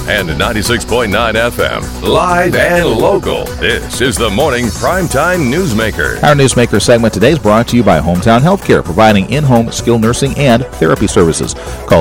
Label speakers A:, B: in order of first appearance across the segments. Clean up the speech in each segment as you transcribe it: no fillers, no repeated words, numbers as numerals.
A: and 96.9 FM. Live and local. This is the Morning Primetime Newsmaker.
B: Our Newsmaker segment today is brought to you by Hometown Healthcare, providing in-home skilled nursing and therapy services. Call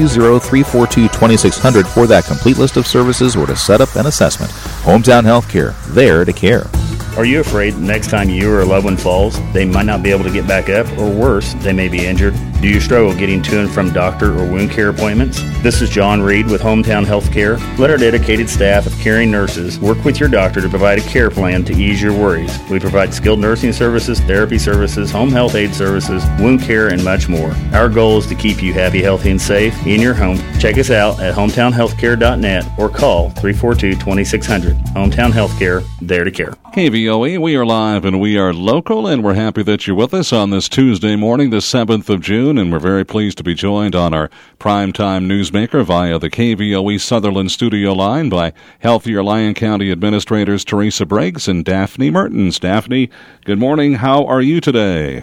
B: 620-342-2600 for that complete list of services or to set up an assessment. Hometown Healthcare, there to care.
C: Are you afraid next time you or a loved one falls, they might not be able to get back up, or worse, they may be injured? Do you struggle getting to and from doctor or wound care appointments? This is John Reed with Hometown Healthcare. Let our dedicated staff of caring nurses work with your doctor to provide a care plan to ease your worries. We provide skilled nursing services, therapy services, home health aid services, wound care, and much more. Our goal is to keep you happy, healthy, and safe in your home. Check us out at hometownhealthcare.net or call 342-2600. Hometown Healthcare, there to care.
D: KVOE, we are live and we are local, and we're happy that you're with us on this Tuesday morning, the 7th of June, and we're very pleased to be joined on our Primetime Newsmaker via the KVOE Sutherland studio line by Healthier Lyon County Administrators Teresa Briggs and Daphne Mertens. Daphne, good morning. How are you today?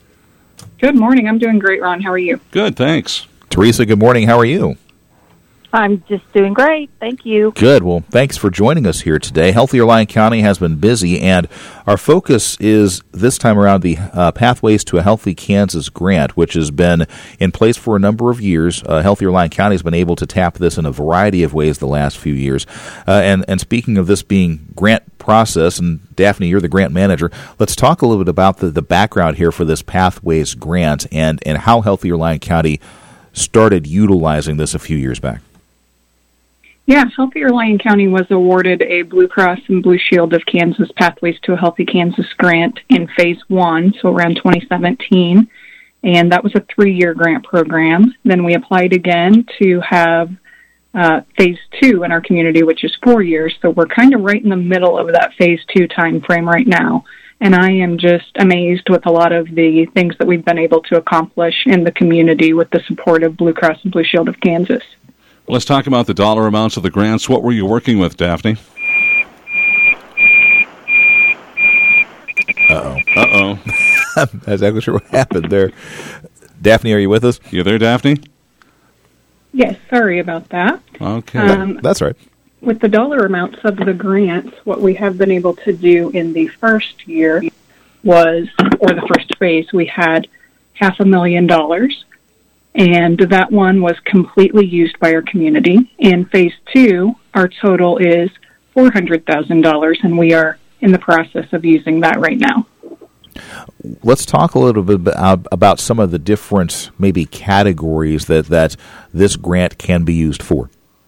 E: Good morning. I'm doing great, Ron. How are you?
D: Good, thanks.
B: Teresa, good morning. How are you?
F: I'm just doing great. Thank you.
B: Good. Well, thanks for joining us here today. Healthier Lyon County has been busy, and our focus is this time around the Pathways to a Healthy Kansas grant, which has been in place for a number of years. Healthier Lyon County has been able to tap this in a variety of ways the last few years. And speaking of this being grant process, and Daphne, you're the grant manager, let's talk a little bit about the background here for this Pathways grant and how Healthier Lyon County started utilizing this a few years back.
E: Yeah, Healthier Lyon County was awarded a Blue Cross and Blue Shield of Kansas Pathways to a Healthy Kansas grant in Phase 1, so around 2017, and that was a 3-year grant program. Then we applied again to have Phase 2 in our community, which is 4 years, so we're kind of right in the middle of that Phase 2 time frame right now. And I am just amazed with a lot of the things that we've been able to accomplish in the community with the support of Blue Cross and Blue Shield of Kansas.
D: Let's talk about the dollar amounts of the grants. What were you working with, Daphne? Uh-oh.
B: I'm not exactly sure what happened there. Daphne, are you with us?
D: You there, Daphne?
E: Yes, sorry about that.
D: Okay.
B: That's right.
E: With the dollar amounts of the grants, what we have been able to do in the first year was, or the first phase, we had $500,000. And that one was completely used by our community. In Phase 2, our total is $400,000, and we are in the process of using that right now.
B: Let's talk a little bit about some of the different maybe categories that this grant can be used for.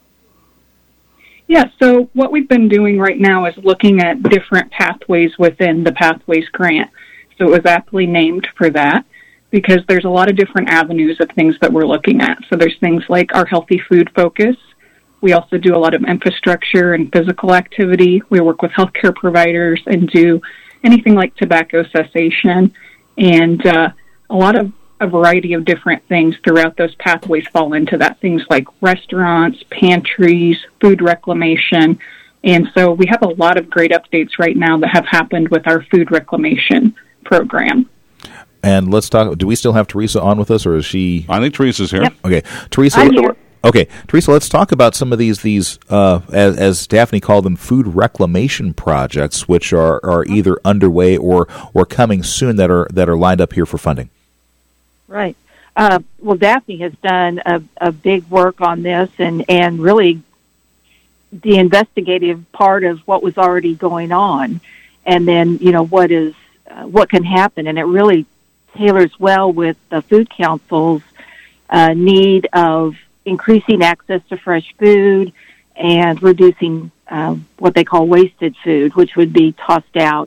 E: Yeah, so what we've been doing right now is looking at different pathways within the Pathways grant. So it was aptly named for that, because there's a lot of different avenues of things that we're looking at. So there's things like our healthy food focus. We also do a lot of infrastructure and physical activity. We work with healthcare providers and do anything like tobacco cessation. And a variety of different things throughout those pathways fall into that. Things like restaurants, pantries, food reclamation. And so we have a lot of great updates right now that have happened with our food reclamation program.
B: And let's talk. Do we still have Teresa on with us, or is she?
D: I think Teresa's here.
E: Yep.
B: Okay, Teresa.
F: I'm here.
B: Okay, Teresa. Let's talk about some of these as Daphne called them, food reclamation projects, which are either underway or coming soon that are lined up here for funding.
F: Right. Well, Daphne has done a big work on this, and really the investigative part of what was already going on, and then what can happen, and it really tailors well with the Food Council's need of increasing access to fresh food and reducing what they call wasted food, which would be tossed out.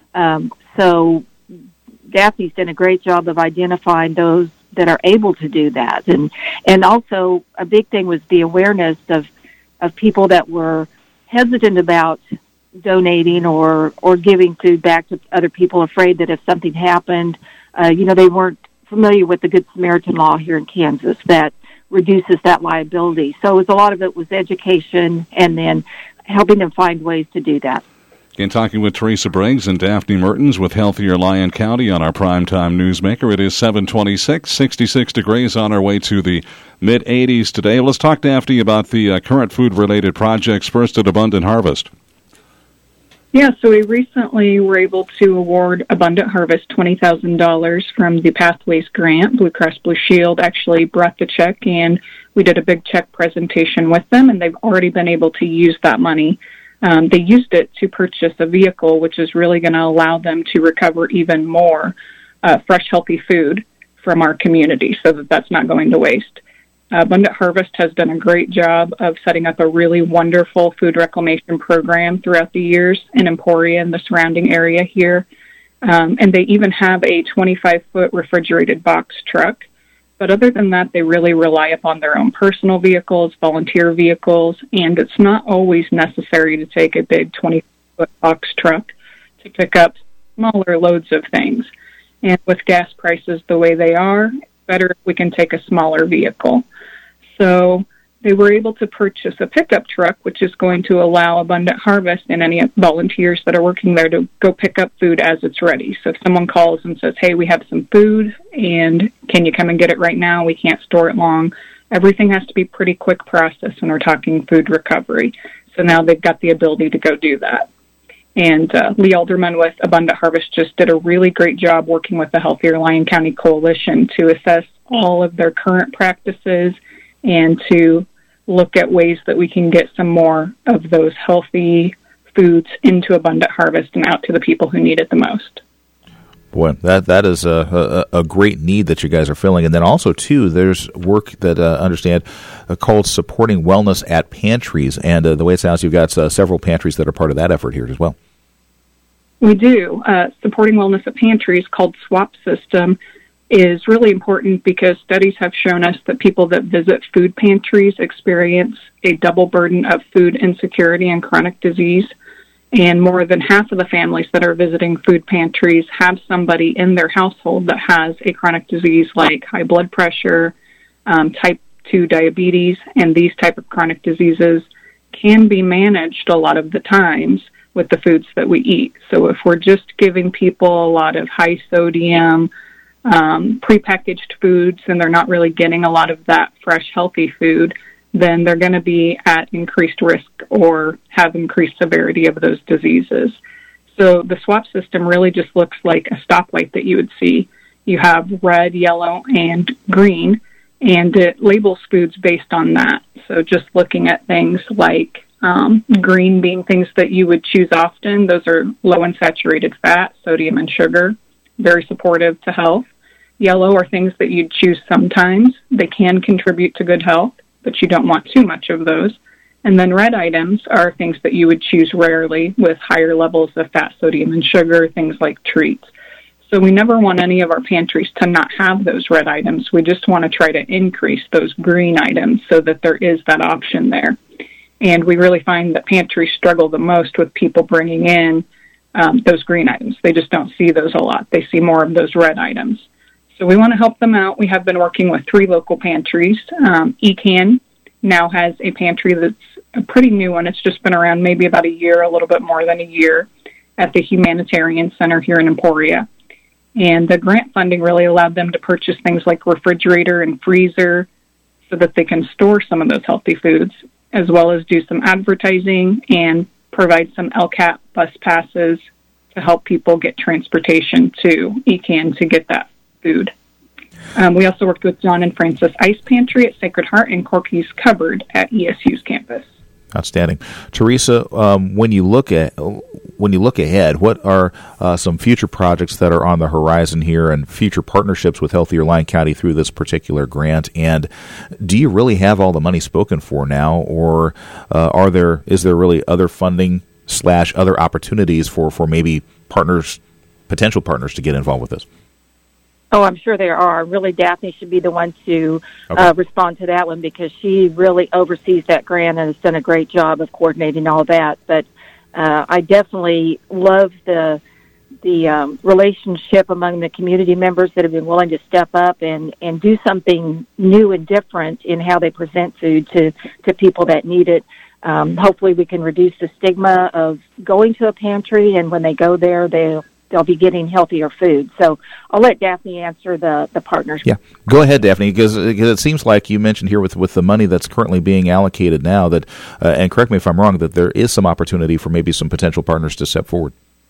F: So Daphne's done a great job of identifying those that are able to do that. And also a big thing was the awareness of people that were hesitant about donating or giving food back to other people, afraid that if something happened, they weren't familiar with the Good Samaritan law here in Kansas that reduces that liability. So a lot of it was education and then helping them find ways to do that.
D: Again, talking with Teresa Briggs and Daphne Mertens with Healthier Lyon County on our Primetime Newsmaker. It is 7:26, 66 degrees on our way to the mid-80s today. Let's talk, Daphne, about the current food-related projects. First at Abundant Harvest.
E: Yeah, so we recently were able to award Abundant Harvest $20,000 from the Pathways Grant. Blue Cross Blue Shield actually brought the check, and we did a big check presentation with them, and they've already been able to use that money. They used it to purchase a vehicle, which is really going to allow them to recover even more fresh, healthy food from our community so that that's not going to waste. Abundant Harvest has done a great job of setting up a really wonderful food reclamation program throughout the years in Emporia and the surrounding area here. And they even have a 25-foot refrigerated box truck. But other than that, they really rely upon their own personal vehicles, volunteer vehicles, and it's not always necessary to take a big 20-foot box truck to pick up smaller loads of things. And with gas prices the way they are, it's better if we can take a smaller vehicle. So they were able to purchase a pickup truck, which is going to allow Abundant Harvest and any volunteers that are working there to go pick up food as it's ready. So if someone calls and says, hey, we have some food, and can you come and get it right now? We can't store it long. Everything has to be pretty quick process when we're talking food recovery. So now they've got the ability to go do that. And Lee Alderman with Abundant Harvest just did a really great job working with the Healthier Lyon County Coalition to assess all of their current practices and to look at ways that we can get some more of those healthy foods into Abundant Harvest and out to the people who need it the most.
B: Boy, that is a great need that you guys are filling. And then also, too, there's work that I understand called Supporting Wellness at Pantries. And the way it sounds, you've got several pantries that are part of that effort here as well.
E: We do. Supporting Wellness at Pantries, called SWAP System, is really important because studies have shown us that people that visit food pantries experience a double burden of food insecurity and chronic disease. And more than half of the families that are visiting food pantries have somebody in their household that has a chronic disease like high blood pressure, type 2 diabetes, and these type of chronic diseases can be managed a lot of the times with the foods that we eat. So if we're just giving people a lot of high sodium, prepackaged foods, and they're not really getting a lot of that fresh, healthy food, then they're going to be at increased risk or have increased severity of those diseases. So the SWAP system really just looks like a stoplight that you would see. You have red, yellow, and green, and it labels foods based on that. So just looking at things like green being things that you would choose often. Those are low in saturated fat, sodium, and sugar, very supportive to health. Yellow are things that you'd choose sometimes. They can contribute to good health, but you don't want too much of those. And then red items are things that you would choose rarely with higher levels of fat, sodium, and sugar, things like treats. So we never want any of our pantries to not have those red items. We just want to try to increase those green items so that there is that option there. And we really find that pantries struggle the most with people bringing in those green items. They just don't see those a lot. They see more of those red items. So we want to help them out. We have been working with 3 local pantries. ECAN now has a pantry that's a pretty new one. It's just been around maybe about a year, a little bit more than a year, at the Humanitarian Center here in Emporia. And the grant funding really allowed them to purchase things like refrigerator and freezer so that they can store some of those healthy foods, as well as do some advertising and provide some LCAT bus passes to help people get transportation to ECAN to get that food. We also worked with John and Francis Ice Pantry at Sacred Heart and Corky's Cupboard at ESU's campus.
B: Outstanding. Teresa, when you look ahead, what are some future projects that are on the horizon here and future partnerships with Healthier Lyon County through this particular grant? And do you really have all the money spoken for now, or is there really other funding / other opportunities for maybe potential partners to get involved with this?
F: Oh, I'm sure there are. Really, Daphne should be the one to respond to that one because she really oversees that grant and has done a great job of coordinating all that. But I definitely love the relationship among the community members that have been willing to step up and do something new and different in how they present food to people that need it. hopefully we can reduce the stigma of going to a pantry, and when they go there, they'll be getting healthier food. So I'll let Daphne answer the partners.
B: Yeah, go ahead, Daphne, because it seems like you mentioned here with the money that's currently being allocated now that, and correct me if I'm wrong, that there is some opportunity for maybe some potential partners to step forward.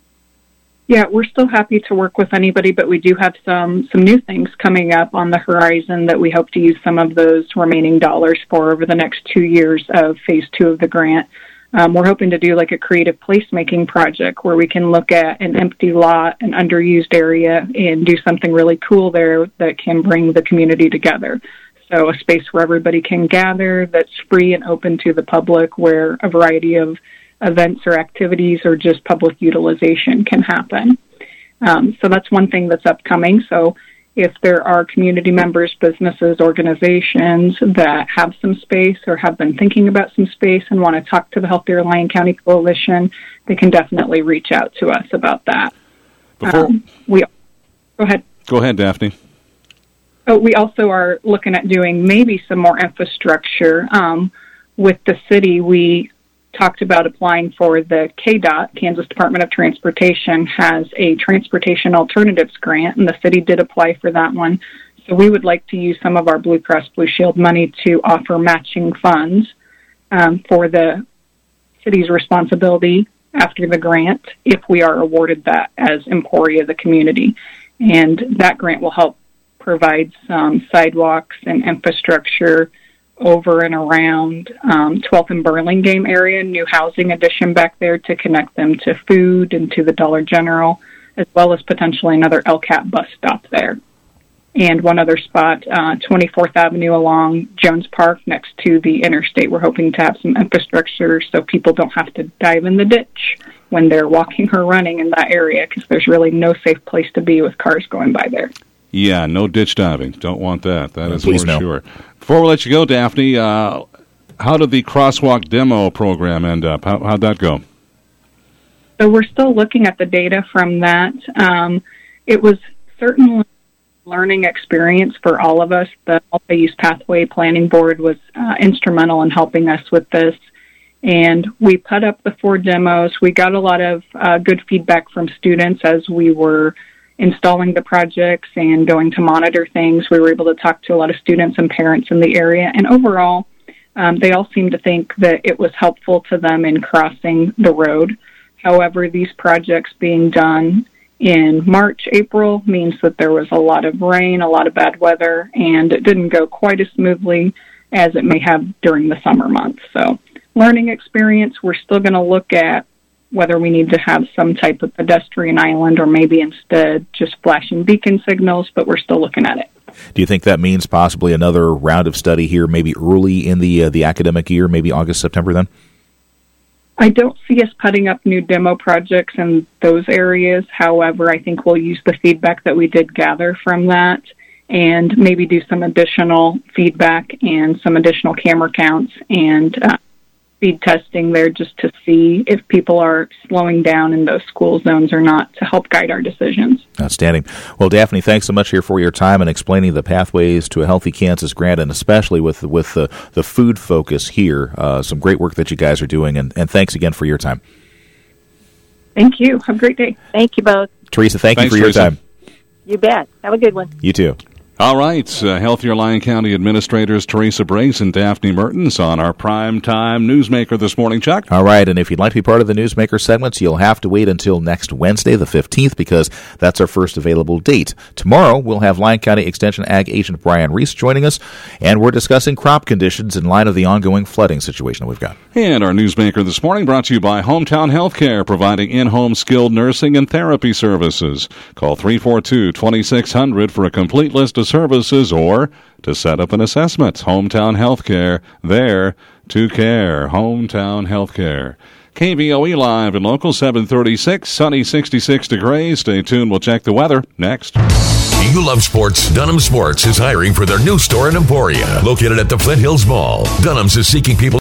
E: Yeah, we're still happy to work with anybody, but we do have some new things coming up on the horizon that we hope to use some of those remaining dollars for over the next 2 years of Phase 2 of the grant. We're hoping to do like a creative placemaking project where we can look at an empty lot, an underused area, and do something really cool there that can bring the community together. So a space where everybody can gather, that's free and open to the public, where a variety of events or activities or just public utilization can happen. So that's one thing that's upcoming. So if there are community members, businesses, organizations that have some space or have been thinking about some space and want to talk to the Healthier Lyon County Coalition, they can definitely reach out to us about that. Go ahead.
D: Go ahead, Daphne.
E: We also are looking at doing maybe some more infrastructure. With the city, we talked about applying for the KDOT, Kansas Department of Transportation, has a transportation alternatives grant, and the city did apply for that one. So we would like to use some of our Blue Cross Blue Shield money to offer matching funds for the city's responsibility after the grant if we are awarded that as Emporia, the community. And that grant will help provide some sidewalks and infrastructure over and around 12th and Burlingame area, new housing addition back there to connect them to food and to the Dollar General, as well as potentially another LCAT bus stop there. And one other spot, 24th Avenue along Jones Park next to the interstate. We're hoping to have some infrastructure so people don't have to dive in the ditch when they're walking or running in that area, because there's really no safe place to be with cars going by there.
D: Yeah, no ditch diving. Don't want that. That is
B: Please
D: for
B: no.
D: sure. Before we let you go, Daphne, how did the crosswalk demo program end up? How'd that go?
E: So we're still looking at the data from that. It was certainly a learning experience for all of us. The Multi-Use Pathway Planning Board was instrumental in helping us with this. And we put up the 4 demos. We got a lot of good feedback from students as we were installing the projects and going to monitor things. We were able to talk to a lot of students and parents in the area. And overall, they all seemed to think that it was helpful to them in crossing the road. However, these projects being done in March, April means that there was a lot of rain, a lot of bad weather, and it didn't go quite as smoothly as it may have during the summer months. So, learning experience, we're still going to look at whether we need to have some type of pedestrian island or maybe instead just flashing beacon signals, but we're still looking at it.
B: Do you think that means possibly another round of study here, maybe early in the academic year, maybe August, September then?
E: I don't see us putting up new demo projects in those areas. However, I think we'll use the feedback that we did gather from that and maybe do some additional feedback and some additional camera counts and speed testing there just to see if people are slowing down in those school zones or not to help guide our decisions.
B: Outstanding. Well, Daphne, thanks so much here for your time and explaining the Pathways to a Healthy Kansas grant, and especially with the food focus here. Some great work that you guys are doing, and thanks again for your time.
E: Thank you. Have a great day.
F: Thank you both.
B: Teresa, thanks you for
D: Teresa.
B: your time.
F: You bet. Have a good one.
B: You too.
D: All right, Healthier Lyon County Administrators Teresa Briggs and Daphne Mertens on our Primetime Newsmaker this morning, Chuck.
B: All right, and if you'd like to be part of the Newsmaker segments, you'll have to wait until next Wednesday, the 15th, because that's our first available date. Tomorrow, we'll have Lyon County Extension Ag Agent Brian Reese joining us, and we're discussing crop conditions in light of the ongoing flooding situation that we've got.
D: And our Newsmaker this morning brought to you by Hometown Healthcare, providing in-home skilled nursing and therapy services. Call 342-2600 for a complete list of services or to set up an assessment. Hometown Healthcare, there to care. Hometown Healthcare. KVOE Live and Local 736, sunny 66 degrees. Stay tuned. We'll check the weather next.
A: Do you love sports? Dunham Sports is hiring for their new store in Emporia, located at the Flint Hills Mall. Dunham's is seeking people